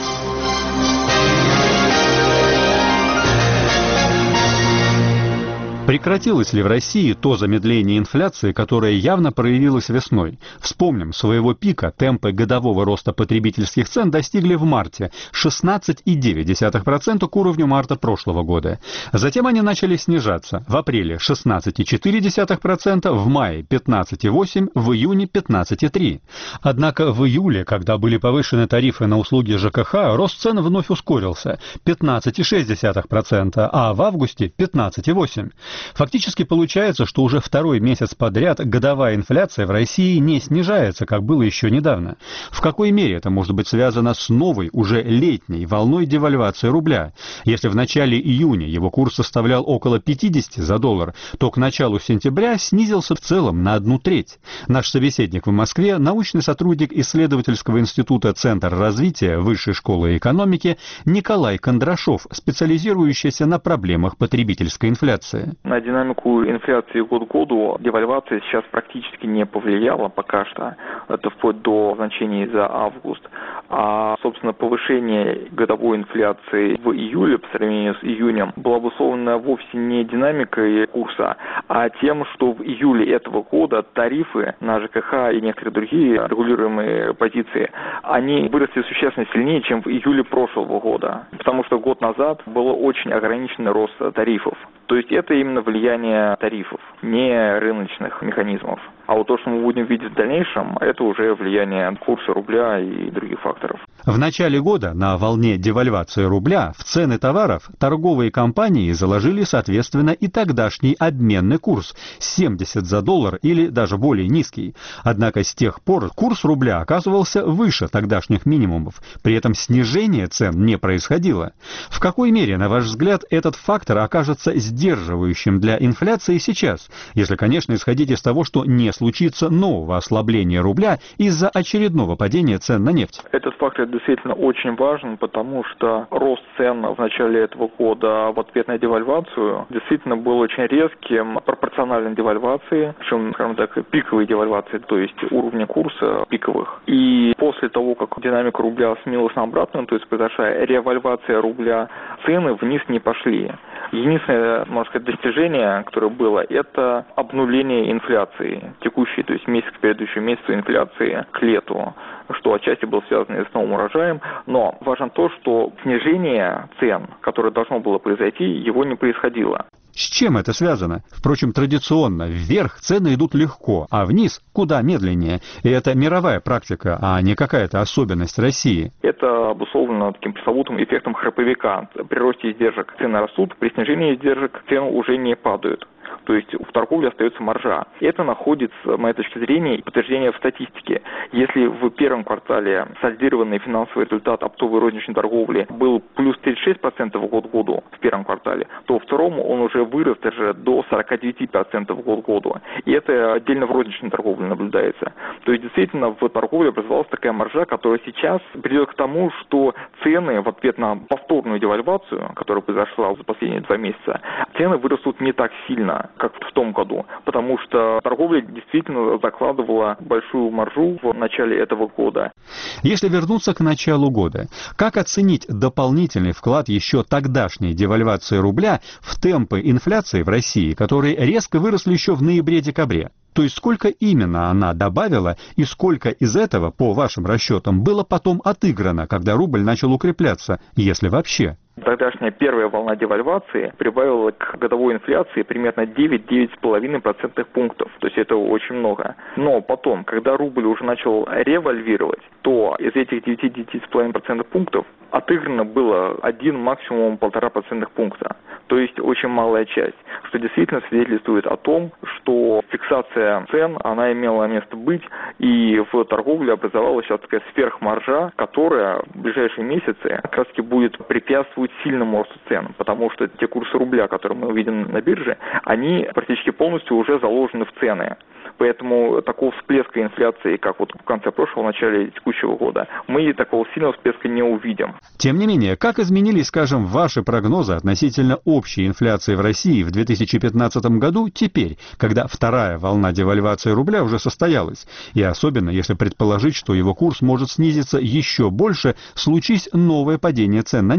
Прекратилось ли в России то замедление инфляции, которое явно проявилось весной? Вспомним, своего пика темпы годового роста потребительских цен достигли в марте – шестнадцать целых девять десятых процента к уровню марта прошлого года. Затем они начали снижаться. В апреле – шестнадцать целых четыре десятых процента, в мае – пятнадцать целых восемь десятых процента, в июне – пятнадцать целых три десятых процента. Однако в июле, когда были повышены тарифы на услуги ЖКХ, рост цен вновь ускорился – пятнадцать целых шесть десятых процента, а в августе – пятнадцать целых восемь десятых процента. Фактически получается, что уже второй месяц подряд годовая инфляция в России не снижается, как было еще недавно. В какой мере это может быть связано с новой, уже летней волной девальвации рубля? Если в начале июня его курс составлял около пятидесяти за доллар, то к началу сентября снизился в целом на одну треть. Наш собеседник в Москве, научный сотрудник исследовательского института «Центр развития Высшей школы экономики» Николай Кондрашов, специализирующийся на проблемах потребительской инфляции. На динамику инфляции год к году девальвация сейчас практически не повлияла пока что. Это вплоть до значений за август. А, собственно, повышение годовой инфляции в июле по сравнению с июнем было обусловлено вовсе не динамикой курса, а тем, что в июле этого года тарифы на ЖКХ и некоторые другие регулируемые позиции, они выросли существенно сильнее, чем в июле прошлого года. Потому что год назад был очень ограниченный рост тарифов. То есть это именно влияние тарифов, не рыночных механизмов. А вот то, что мы будем видеть в дальнейшем, это уже влияние курса рубля и других факторов. В начале года на волне девальвации рубля в цены товаров торговые компании заложили, соответственно, и тогдашний обменный курс – семьдесят за доллар или даже более низкий. Однако с тех пор курс рубля оказывался выше тогдашних минимумов. При этом снижение цен не происходило. В какой мере, на ваш взгляд, этот фактор окажется сдерживающим для инфляции сейчас, если, конечно, исходить из того, что не случится нового ослабления рубля из-за очередного падения цен на нефть? Этот фактор действительно очень важен, потому что рост цен в начале этого года в ответ на девальвацию действительно был очень резким, пропорциональной девальвации, причем, скажем так, пиковой девальвации, то есть уровня курса пиковых. И после того, как динамика рубля сменилась на обратную, то есть произошла ревальвация рубля, цены вниз не пошли. Единственное, можно сказать, достижение, которое было, это обнуление инфляции текущей, то есть месяц к предыдущему месяцу инфляции к лету, что отчасти было связано с новым урожаем. Но важно то, что снижение цен, которое должно было произойти, его не происходило. С чем это связано? Впрочем, традиционно вверх цены идут легко, а вниз куда медленнее. И это мировая практика, а не какая-то особенность России. Это обусловлено таким пресловутым эффектом храповика. При росте издержек цены растут, при снижении издержек цены уже не падают. То есть в торговле остается маржа. Это находит, с моей точки зрения, подтверждение в статистике. Если в первом квартале сольдированный финансовый результат оптовой розничной торговли был плюс тридцать шесть процентов год к году в первом квартале, то во втором он уже вырос даже до сорок девять процентов год к году. И это отдельно в розничной торговле наблюдается. То есть действительно в торговле образовалась такая маржа, которая сейчас приведет к тому, что цены в ответ на повторную девальвацию, которая произошла за последние два месяца, цены вырастут не так сильно, как в том году, потому что торговля действительно закладывала большую маржу в начале этого года. Если вернуться к началу года, как оценить дополнительный вклад еще тогдашней девальвации рубля в темпы инфляции в России, которые резко выросли еще в ноябре-декабре? То есть сколько именно она добавила и сколько из этого, по вашим расчетам, было потом отыграно, когда рубль начал укрепляться, если вообще? Тогдашняя первая волна девальвации прибавила к годовой инфляции примерно девять-девять с половиной процентных пунктов. То есть это очень много. Но потом, когда рубль уже начал револьвировать, то из этих девяти-девяти с половиной процентных пунктов отыграно было один, максимум полтора процентных пункта. То есть очень малая часть, что действительно свидетельствует о том, что фиксация цен, она имела место быть, и в торговле образовалась сейчас такая сверхмаржа, которая в ближайшие месяцы как раз таки будет препятствовать сильному росту цен, потому что те курсы рубля, которые мы увидим на бирже, они практически полностью уже заложены в цены. Поэтому такого всплеска инфляции, как вот в конце прошлого, в начале текущего года, мы такого сильного всплеска не увидим. Тем не менее, как изменились, скажем, ваши прогнозы относительно общей инфляции в России в две тысячи пятнадцатом году теперь, когда вторая волна девальвации рубля уже состоялась, и особенно если предположить, что его курс может снизиться еще больше, случись новое падение цен на нефть?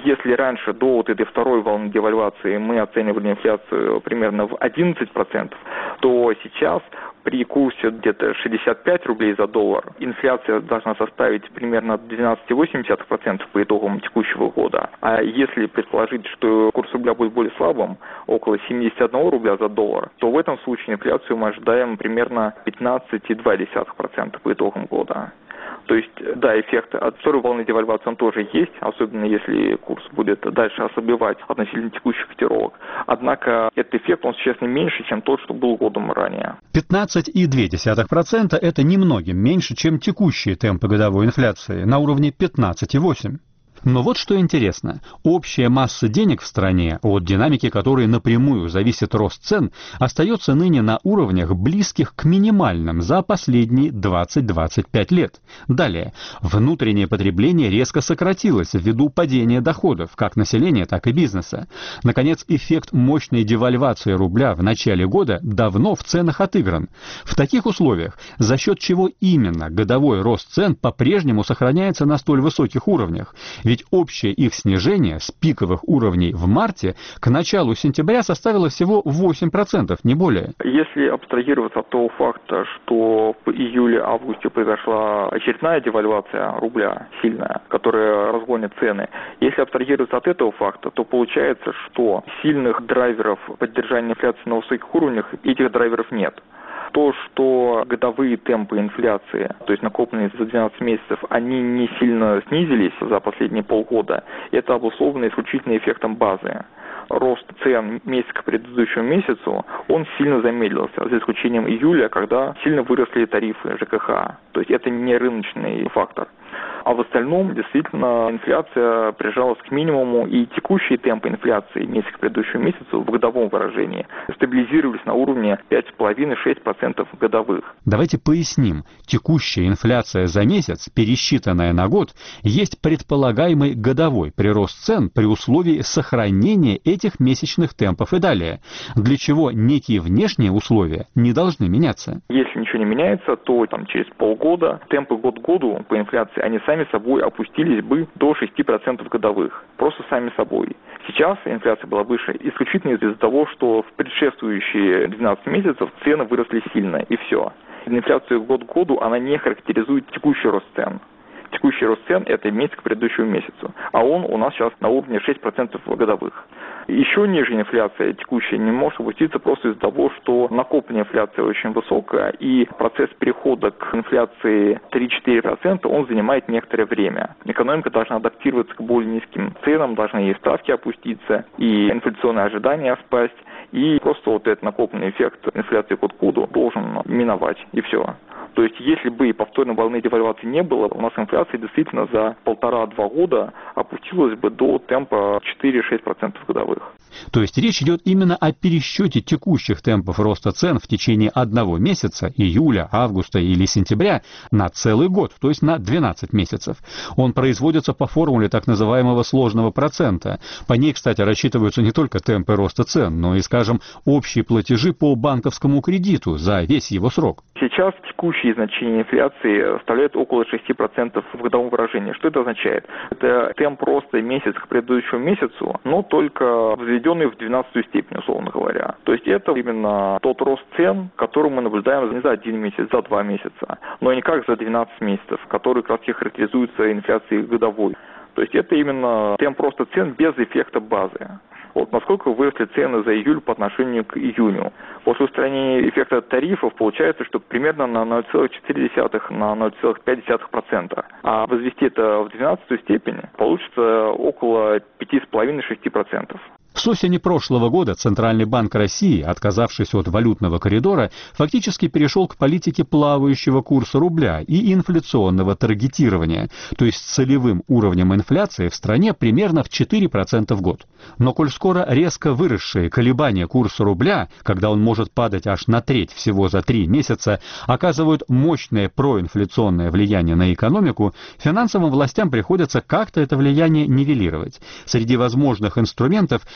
Если раньше до вот этой второй волны девальвации мы оценивали инфляцию примерно в одиннадцать процентов, то сейчас при курсе где-то шестьдесят пять рублей за доллар инфляция должна составить примерно двенадцать целых восемь десятых процента по итогам текущего года. А если предположить, что курс рубля будет более слабым, около семьдесят один рубля за доллар, то в этом случае инфляцию мы ожидаем примерно пятнадцать целых два десятых процента по итогам года. То есть, да, эффект от второй волны девальвации он тоже есть, особенно если курс будет дальше ослабевать относительно текущих котировок. Однако этот эффект, он существенно меньше, чем тот, что был годом ранее. пятнадцать целых две десятых процента это немногим меньше, чем текущие темпы годовой инфляции на уровне пятнадцать целых восемь десятых процента. Но вот что интересно. Общая масса денег в стране, от динамики которой напрямую зависит рост цен, остается ныне на уровнях, близких к минимальным за последние двадцать — двадцать пять лет. Далее. Внутреннее потребление резко сократилось ввиду падения доходов, как населения, так и бизнеса. Наконец, эффект мощной девальвации рубля в начале года давно в ценах отыгран. В таких условиях, за счет чего именно годовой рост цен по-прежнему сохраняется на столь высоких уровнях? Ведь общее их снижение с пиковых уровней в марте к началу сентября составило всего восемь процентов, не более. Если абстрагироваться от того факта, что в июле-августе произошла очередная девальвация рубля сильная, которая разгонит цены, если абстрагироваться от этого факта, то получается, что сильных драйверов поддержания инфляции на высоких уровнях, этих драйверов нет. То, что годовые темпы инфляции, то есть накопленные за двенадцать месяцев, они не сильно снизились за последние полгода, это обусловлено исключительно эффектом базы. Рост цен месяц к предыдущему месяцу, он сильно замедлился, за исключением июля, когда сильно выросли тарифы ЖКХ. То есть это не рыночный фактор. А в остальном, действительно, инфляция прижалась к минимуму, и текущие темпы инфляции месяц к предыдущему месяцу в годовом выражении стабилизировались на уровне пять целых пять — шесть процентов годовых. Давайте поясним. Текущая инфляция за месяц, пересчитанная на год, есть предполагаемый годовой прирост цен при условии сохранения этих месячных темпов и далее, для чего некие внешние условия не должны меняться. Если ничего не меняется, то там, через полгода темпы год к году по инфляции, они сами собой опустились бы до шести процентов годовых. Просто сами собой. Сейчас инфляция была выше исключительно из-за того, что в предшествующие двенадцать месяцев цены выросли сильно, и все. Инфляция год к году, она не характеризует текущий рост цен. Текущий рост цен – это месяц к предыдущему месяцу, а он у нас сейчас на уровне шесть процентов годовых. Еще ниже инфляция текущая не может опуститься просто из-за того, что накопленная инфляция очень высокая, и процесс перехода к инфляции три-четыре процента, он занимает некоторое время. Экономика должна адаптироваться к более низким ценам, должны и ставки опуститься, и инфляционные ожидания спасть, и просто вот этот накопленный эффект инфляции год к году должен миновать, и все. То есть, если бы и повторной волны девальвации не было, у нас инфляция действительно за полтора-два года опустилась бы до темпа четыре-шесть процентов годовых. То есть речь идет именно о пересчете текущих темпов роста цен в течение одного месяца, июля, августа или сентября, на целый год, то есть на двенадцать месяцев. Он производится по формуле так называемого сложного процента. По ней, кстати, рассчитываются не только темпы роста цен, но и, скажем, общие платежи по банковскому кредиту за весь его срок. Сейчас текущие значения инфляции составляют около шести процентов в годовом выражении. Что это означает? Это темп роста месяц к предыдущему месяцу, но только взведенный в двенадцатую степень, условно говоря. То есть это именно тот рост цен, который мы наблюдаем не за один месяц, за два месяца, но не как за двенадцать месяцев, который как раз характеризуется инфляцией годовой. То есть это именно темп роста цен без эффекта базы. Вот насколько выросли цены за июль по отношению к июню. После устранения эффекта тарифов получается, что примерно на ноль целых четыре десятых — на ноль целых пять десятых процента. А возвести это в двенадцатую степень получится около пяти целых пяти десятых — шести процентов. С осени прошлого года Центральный банк России, отказавшись от валютного коридора, фактически перешел к политике плавающего курса рубля и инфляционного таргетирования, то есть с целевым уровнем инфляции в стране примерно в четыре процента в год. Но коль скоро резко выросшие колебания курса рубля, когда он может падать аж на треть всего за три месяца, оказывают мощное проинфляционное влияние на экономику, финансовым властям приходится как-то это влияние нивелировать. Среди возможных инструментов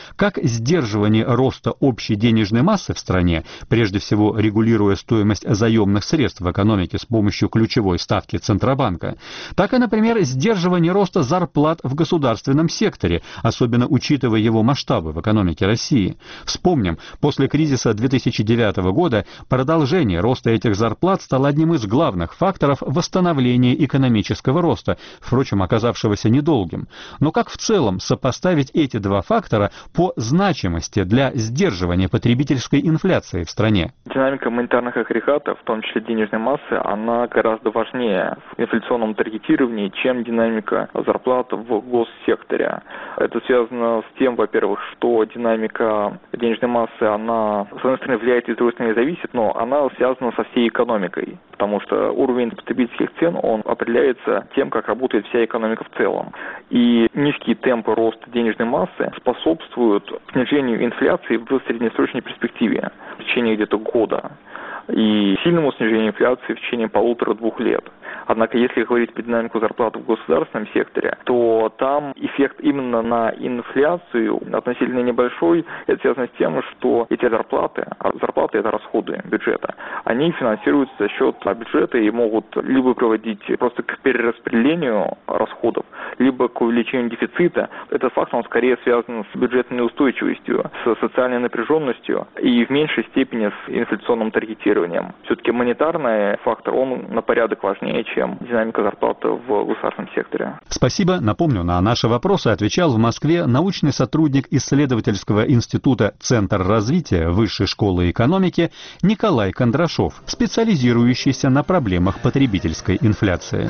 как сдерживание роста общей денежной массы в стране, прежде всего регулируя стоимость заемных средств в экономике с помощью ключевой ставки Центробанка, так и, например, сдерживание роста зарплат в государственном секторе, особенно учитывая его масштабы в экономике России. Вспомним, после кризиса две тысячи девятого года продолжение роста этих зарплат стало одним из главных факторов восстановления экономического роста, впрочем, оказавшегося недолгим. Но как в целом сопоставить эти два фактора по значимости для сдерживания потребительской инфляции в стране? Динамика монетарных агрегатов, в том числе денежной массы, она гораздо важнее в инфляционном таргетировании, чем динамика зарплат в госсекторе. Это связано с тем, во-первых, что динамика денежной массы, она, с одной стороны, влияет и с другой стороны зависит, но она связана со всей экономикой, потому что уровень потребительских цен, он определяется тем, как работает вся экономика в целом. И низкие темпы роста денежной массы способствуют снижению инфляции в среднесрочной перспективе в течение где-то года и сильному снижению инфляции в течение полутора-двух лет. Однако, если говорить про динамику зарплат в государственном секторе, то там эффект именно на инфляцию относительно небольшой. Это связано с тем, что эти зарплаты, а зарплаты — это расходы бюджета, они финансируются за счет бюджета и могут либо приводить просто к перераспределению расходов, либо к увеличению дефицита. Этот факт, он скорее связан с бюджетной неустойчивостью, с социальной напряженностью и в меньшей степени с инфляционным таргетированием. Все-таки монетарный фактор, он на порядок важнее, чем динамика зарплаты в государственном секторе. Спасибо. Напомню, на наши вопросы отвечал в Москве научный сотрудник исследовательского института «Центр развития Высшей школы экономики» Николай Кондрашов, специализирующийся на проблемах потребительской инфляции.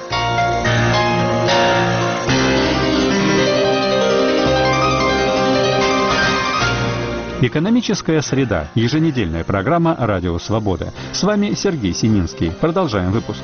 Экономическая среда. Еженедельная программа «Радио Свобода». С вами Сергей Сининский. Продолжаем выпуск.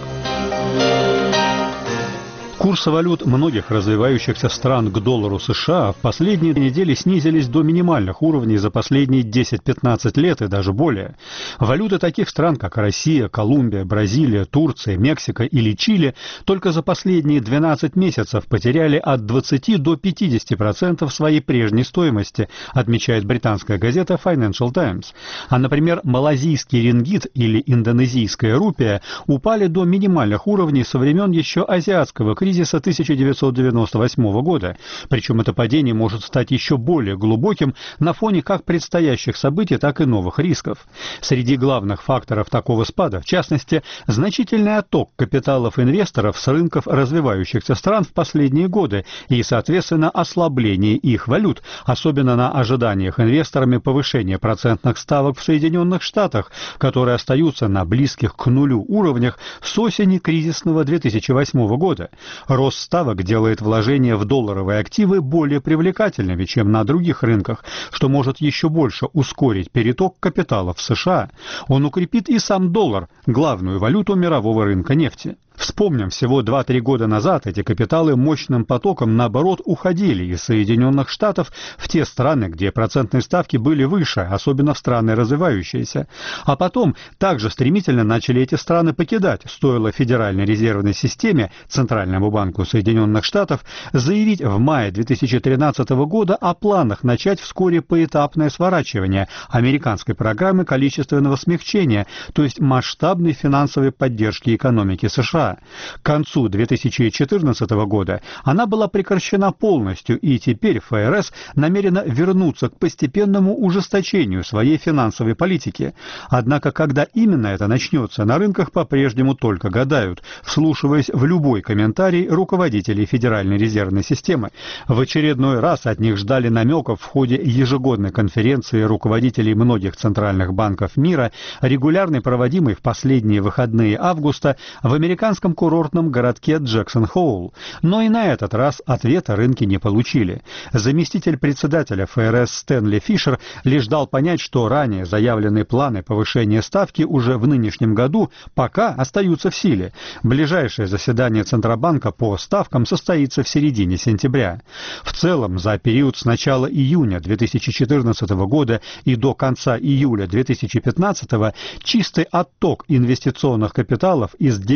Курсы валют многих развивающихся стран к доллару США в последние недели снизились до минимальных уровней за последние десять-пятнадцать лет и даже более. Валюты таких стран, как Россия, Колумбия, Бразилия, Турция, Мексика или Чили, только за последние двенадцать месяцев потеряли от двадцати до пятидесяти процентов своей прежней стоимости, отмечает британская газета Financial Times. А, например, малазийский рингит или индонезийская рупия упали до минимальных уровней со времен еще азиатского кризиса кризиса тысяча девятьсот девяносто восьмого года. Причем это падение может стать еще более глубоким на фоне как предстоящих событий, так и новых рисков. Среди главных факторов такого спада, в частности, значительный отток капиталов инвесторов с рынков развивающихся стран в последние годы и, соответственно, ослабление их валют, особенно на ожиданиях инвесторами повышения процентных ставок в Соединенных Штатах, которые остаются на близких к нулю уровнях с осени кризисного две тысячи восьмого года. Рост ставок делает вложения в долларовые активы более привлекательными, чем на других рынках, что может еще больше ускорить переток капиталов в США. Он укрепит и сам доллар, главную валюту мирового рынка нефти. Вспомним, всего два-три года назад эти капиталы мощным потоком, наоборот, уходили из Соединенных Штатов в те страны, где процентные ставки были выше, особенно в страны развивающиеся. А потом также стремительно начали эти страны покидать, стоило Федеральной резервной системе, Центральному банку Соединенных Штатов, заявить в мае две тысячи тринадцатого года о планах начать вскоре поэтапное сворачивание американской программы количественного смягчения, то есть масштабной финансовой поддержки экономики США. К концу две тысячи четырнадцатого года она была прекращена полностью, и теперь ФРС намерена вернуться к постепенному ужесточению своей финансовой политики. Однако, когда именно это начнется, на рынках по-прежнему только гадают, вслушиваясь в любой комментарий руководителей Федеральной резервной системы. В очередной раз от них ждали намеков в ходе ежегодной конференции руководителей многих центральных банков мира, регулярно проводимой в последние выходные августа в американском курортном городке Джексон-Хоул. Но и на этот раз ответа рынки не получили. Заместитель председателя ФРС Стэнли Фишер лишь дал понять, что ранее заявленные планы повышения ставки уже в нынешнем году пока остаются в силе. Ближайшее заседание Центробанка по ставкам состоится в середине сентября. В целом, за период с начала июня две тысячи четырнадцатого года и до конца июля две тысячи пятнадцатого чистый отток инвестиционных капиталов из девятнадцати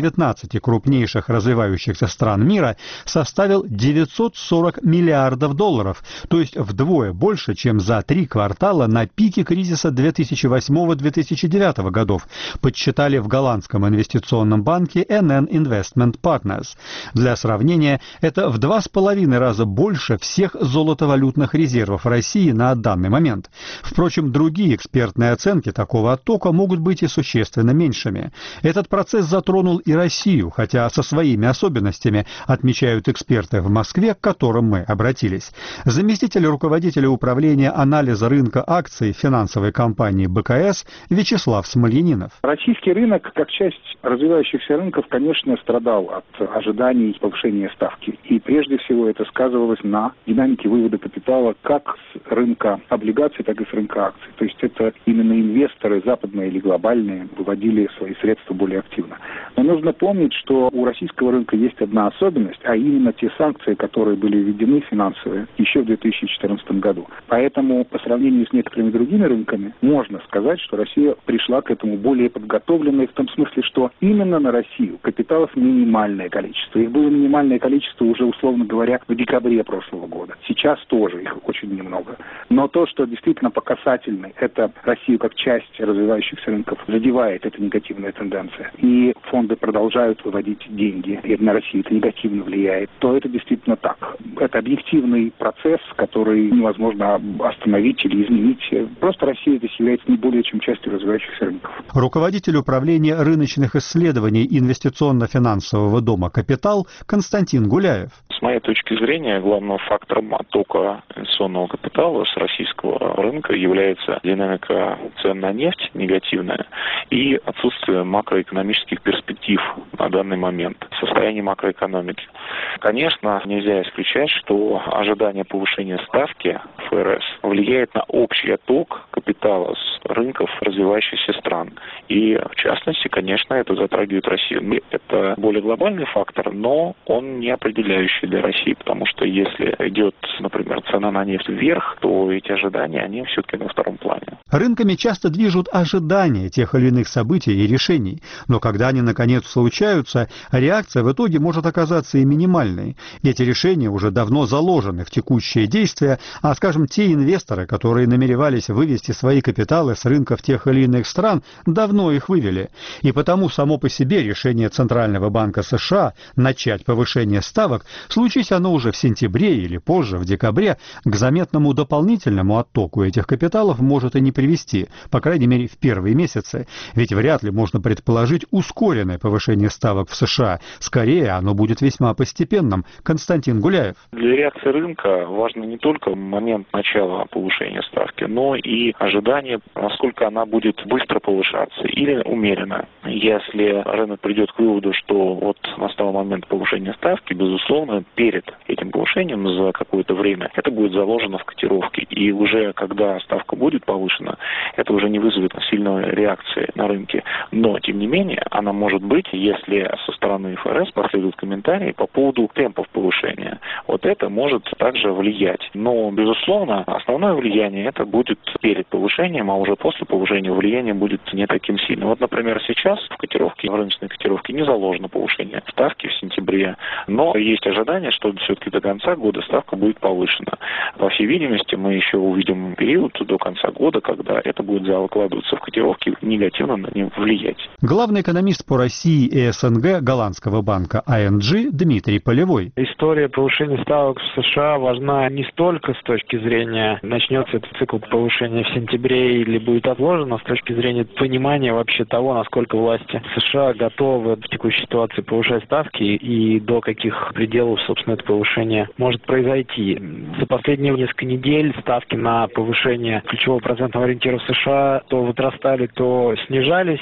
двенадцати крупнейших развивающихся стран мира составил девятьсот сорок миллиардов долларов, то есть вдвое больше, чем за три квартала на пике кризиса две тысячи восьмого — две тысячи девятого годов, подсчитали в голландском инвестиционном банке эн эн Investment Partners. Для сравнения, это в два с половиной раза больше всех золотовалютных резервов России на данный момент. Впрочем, другие экспертные оценки такого оттока могут быть и существенно меньшими. Этот процесс затронул и Россию, хотя со своими особенностями, отмечают эксперты в Москве, к которым мы обратились. Заместитель руководителя управления анализа рынка акций финансовой компании бэ ка эс Вячеслав Смольянинов. Российский рынок, как часть развивающихся рынков, конечно, страдал от ожиданий повышения ставки. И прежде всего это сказывалось на динамике вывода капитала как с рынка облигаций, так и с рынка акций. То есть это именно инвесторы, западные или глобальные, выводили свои средства более активно. Но нужно помнить, что у российского рынка есть одна особенность, а именно те санкции, которые были введены финансовые еще в две тысячи четырнадцатом году. Поэтому по сравнению с некоторыми другими рынками можно сказать, что Россия пришла к этому более подготовленной в том смысле, что именно на Россию капиталов минимальное количество. Их было минимальное количество уже, условно говоря, в декабре прошлого года. Сейчас тоже их очень немного. Но то, что действительно по касательной, это Россию как часть развивающихся рынков задевает, эта негативная тенденция. И фонды продолжают выводить деньги, и на Россию это негативно влияет, то это действительно так. Это объективный процесс, который невозможно остановить или изменить. Просто Россия здесь является не более чем частью развивающихся рынков. Руководитель управления рыночных исследований инвестиционно-финансового дома «Капитал» Константин Гуляев. С моей точки зрения, главным фактором оттока инвестиционного капитала с российского рынка является динамика цен на нефть негативная и отсутствие макроэкономических перспектив на данный момент, состояние макроэкономики. Конечно, нельзя исключать, что ожидание повышения ставки эф эр эс влияет на общий отток капитала с рынков развивающихся стран. И, в частности, конечно, это затрагивает Россию. Это более глобальный фактор, но он не определяющий для России, потому что если идет, например, цена на нефть вверх, то эти ожидания, они все-таки на втором плане. Рынками часто движут ожидания тех или иных событий и решений, но когда они наконец случаются, реакция в итоге может оказаться и минимальной. Эти решения уже давно заложены в текущие действия, а, скажем, те инвесторы, которые намеревались вывести свои капиталы с рынков тех или иных стран, давно их вывели. И потому само по себе решение Центрального банка США начать повышение ставок, случись оно уже в сентябре или позже, в декабре, к заметному дополнительному оттоку этих капиталов может и не привести, по крайней мере в первые месяцы. Ведь вряд ли можно предположить ускоренное повышение ставок в США. Скорее, оно будет весьма постепенным. Константин Гуляев. Для реакции рынка важно не только момент начала повышения ставки, но и ожидание, насколько она будет быстро повышаться или умеренно. Если рынок придет к выводу, что вот настал момент повышения ставки, безусловно, перед этим повышением за какое-то время это будет заложено в котировке. И уже когда ставка будет повышена, это уже не вызовет сильной реакции на рынке. Но, тем не менее, она может быть, если со стороны эф эр эс последуют комментарии по поводу темпов повышения. Вот это может также влиять. Но, безусловно, основное влияние это будет перед повышением, а уже после повышения влияние будет не таким сильным. Вот, например, сейчас в котировке, в рыночной котировке не заложено повышение ставки в сентябре, но есть ожидание, что все-таки до конца года ставка будет повышена. По всей видимости, мы еще увидим период до конца года, когда это будет закладываться в котировки, негативно на них влиять. Главный экономист по России и эс эн гэ голландского банка ай эн джи Дмитрий Полевой. История повышения ставок в США важна не столько с точки зрения, начнется этот цикл повышения в сентябре или будет отложен, а с точки зрения понимания вообще того, насколько власти США готовы в текущей ситуации повышать ставки и до каких пределов, собственно, это повышение может произойти. За последние несколько недель ставки на повышение ключевого процентного ориентира в США то возрастали, то снижались,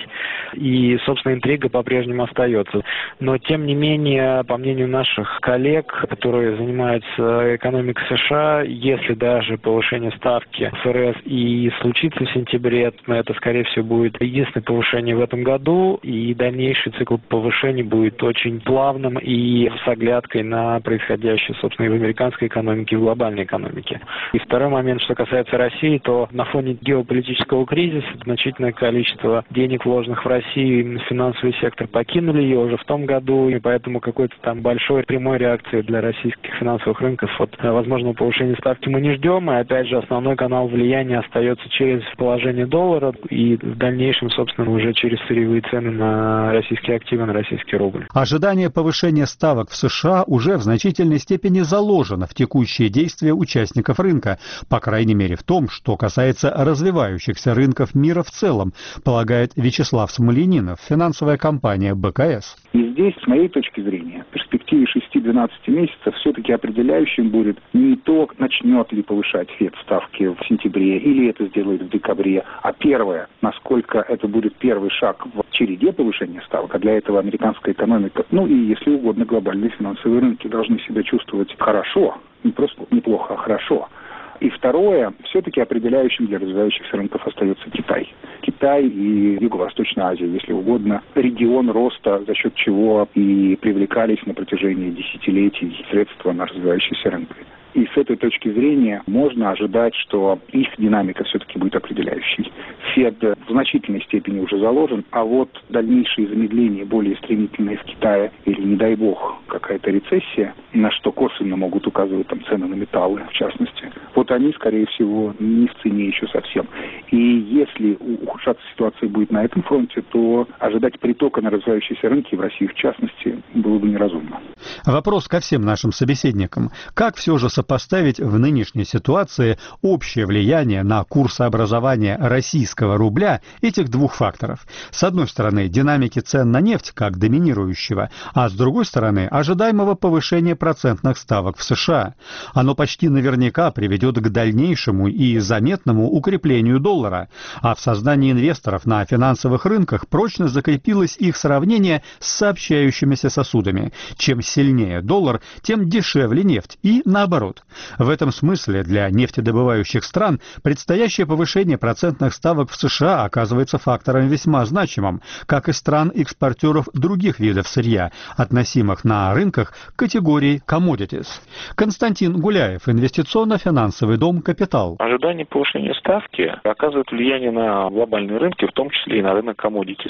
и, собственно, интрига по-прежнему остается. Но, тем не менее, по мнению наших коллег, которые занимаются экономикой США, если даже повышение ставки эф эр эс и случится в сентябре, это, скорее всего, будет единственное повышение в этом году, и дальнейший цикл повышений будет очень плавным и с оглядкой на происходящее, собственно, и в американской экономике, и в глобальной экономике. И второй момент, что касается России, то на фоне геополитического кризиса значительное количество денег, вложенных в Россию, финансовый сектор покинули снизили ее уже в том году, и поэтому какой-то там большой прямой реакции для российских финансовых рынков от возможного повышения ставки мы не ждем. И опять же, основной канал влияния остается через положение доллара и в дальнейшем, собственно, уже через сырьевые цены на российские активы, на российский рубль. Ожидание повышения ставок в США уже в значительной степени заложено в текущие действия участников рынка, по крайней мере в том, что касается развивающихся рынков мира в целом, полагает Вячеслав Смольянинов, финансовая компания бэ ка эс. И здесь, с моей точки зрения, в перспективе шести-двенадцати месяцев все-таки определяющим будет не то, начнет ли повышать ФЕД ставки в сентябре или это сделает в декабре, а первое, насколько это будет первый шаг в череде повышения ставок, а для этого американская экономика, ну и, если угодно, глобальные финансовые рынки должны себя чувствовать хорошо, не просто неплохо, а хорошо. И второе, все-таки определяющим для развивающихся рынков остается Китай. Китай и Юго-Восточная Азия, если угодно, регион роста, за счет чего и привлекались на протяжении десятилетий средства на развивающиеся рынки. И с этой точки зрения можно ожидать, что их динамика все-таки будет определяющей. ФЕД в значительной степени уже заложен, а вот дальнейшие замедления, более стремительные в Китае, или, не дай бог, какая-то рецессия, на что косвенно могут указывать там цены на металлы, в частности, вот они, скорее всего, не в цене еще совсем. И если ухудшаться ситуация будет на этом фронте, то ожидать притока на развивающиеся рынки, в России в частности, было бы неразумно. Вопрос ко всем нашим собеседникам. Как все же сопоставить в нынешней ситуации общее влияние на курсообразование российского рубля этих двух факторов? С одной стороны, динамики цен на нефть как доминирующего, а с другой стороны, ожидаемого повышения процентных ставок в США. Оно почти наверняка приведет к дальнейшему и заметному укреплению доллара, а в сознании инвесторов на финансовых рынках прочно закрепилось их сравнение с сообщающимися сосудами. Чем сильнее доллар, тем дешевле нефть и наоборот. В этом смысле для нефтедобывающих стран предстоящее повышение процентных ставок в США оказывается фактором весьма значимым, как и стран-экспортеров других видов сырья, относимых на рынках к категории commodities. Константин Гуляев, инвестиционно-финансовый дом «Капитал». Ожидание повышения ставки оказывает влияние на глобальные рынки, в том числе и на рынок commodities.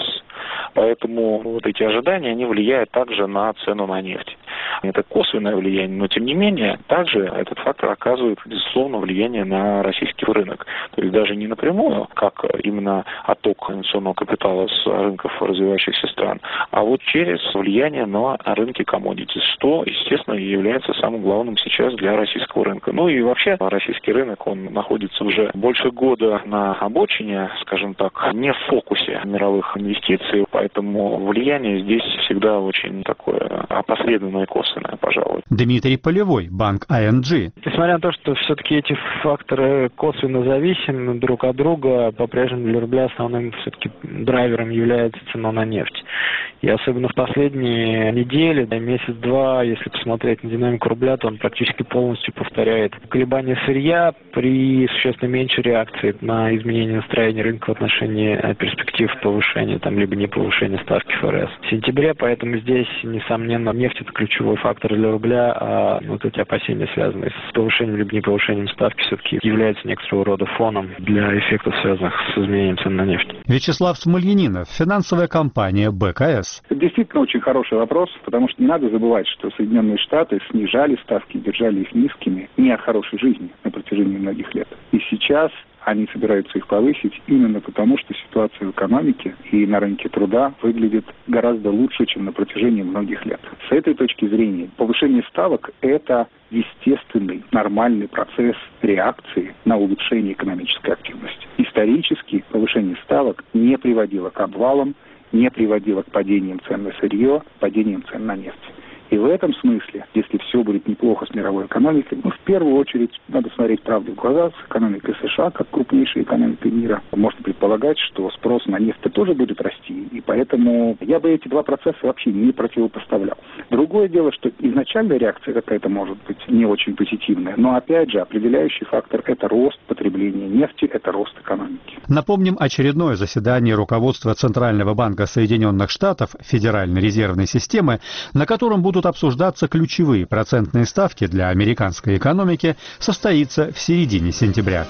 Поэтому вот эти ожидания, они влияют также на цену на нефть. Это косвенное влияние, но тем не менее, также этот фактор оказывает, безусловно, влияние на российский рынок. То есть даже не напрямую, как именно отток инвестиционного капитала с рынков развивающихся стран, а вот через влияние на рынки commodities, что, естественно, является самым главным сейчас для российского рынка. Ну и вообще российский рынок, он находится уже больше года на обочине, скажем так, не в фокусе мировых инвестиций, поэтому влияние здесь всегда очень такое опосредованное и косвенное, пожалуй. Дмитрий Полевой, банк ай эн джи. Несмотря на то, что все-таки эти факторы косвенно зависимы друг от друга, по-прежнему для рубля основным все-таки драйвером является цена на нефть. И особенно в последние недели, месяц-два, если посмотреть на динамику рубля, то он практически полностью повторяет колебания сырья при существенно меньшей реакции на изменение настроения рынка в отношении перспектив повышения, там, либо не повышения ставки эф эр эс в сентябре. Поэтому здесь, несомненно, нефть — это ключевой фактор для рубля, а вот эти опасения, связанные с повышением либо не повышением ставки, все-таки являются некоторого рода фоном для эффектов, связанных с изменением цен на нефть. Вячеслав Смольянинов, финансовая компания бэ ка эс. Это действительно очень хороший вопрос, потому что не надо забывать, что Соединенные Штаты снижали ставки, держали их низкими не от хорошей жизни на протяжении многих лет. И сейчас они собираются их повысить именно потому, что ситуация в экономике и на рынке труда выглядит гораздо лучше, чем на протяжении многих лет. С этой точки зрения повышение ставок – это естественный, нормальный процесс реакции на улучшение экономической активности. Исторически повышение ставок не приводило к обвалам, не приводило к падениям цен на сырье, падениям цен на нефть. И в этом смысле, если все будет неплохо с мировой экономикой, ну, в первую очередь, надо смотреть правде в глаза с экономикой США, как крупнейшей экономикой мира. Можно предполагать, что спрос на нефть тоже будет расти, и поэтому я бы эти два процесса вообще не противопоставлял. Другое дело, что изначальная реакция какая-то может быть не очень позитивная, но опять же, определяющий фактор – это рост потребления нефти, это рост экономики. Напомним, очередное заседание руководства Центрального банка Соединенных Штатов, Федеральной резервной системы, на котором будут обсуждаться ключевые процентные ставки для американской экономики, состоится в середине сентября.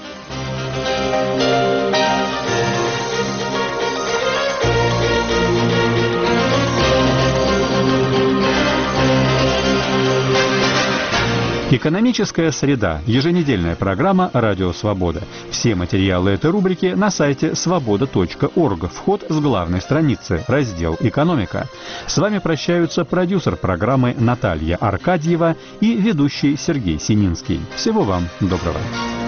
Экономическая среда. Еженедельная программа «Радио Свобода». Все материалы этой рубрики на сайте свобода точка орг. Вход с главной страницы. Раздел «Экономика». С вами прощаются продюсер программы Наталья Аркадьева и ведущий Сергей Сининский. Всего вам доброго.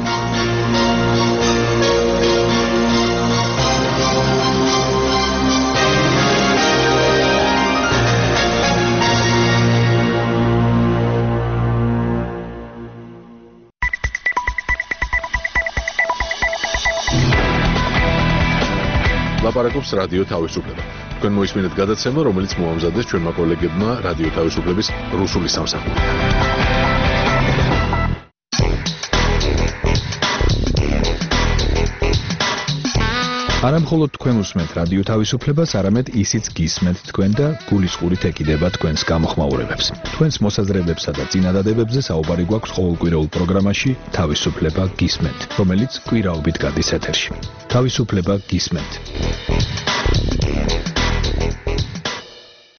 ლაპარაკობს რადიო თავისუფლება. თქვენ მოისმინეთ გადაცემა, რომელიც მოამზადეს ჩვენმა კოლეგებმა რადიო თავისუფლების რუსული სამსახური. არა მხოლოდ თქვენ უსმენთ რადიო თავისუფლებას, არამედ ისიც გისმენთ თქვენ და გულისყურით ეკიდება თქვენს გამოხმაურებებს. თქვენს მოსაზრებებსა და წინადადებებზე საუბარი გვაქვს ყოველკვირეულ პროგრამაში თავისუფლება გისმენთ, რომელიც კვირაობით გადის ეთერში. თავისუფლება გისმენთ.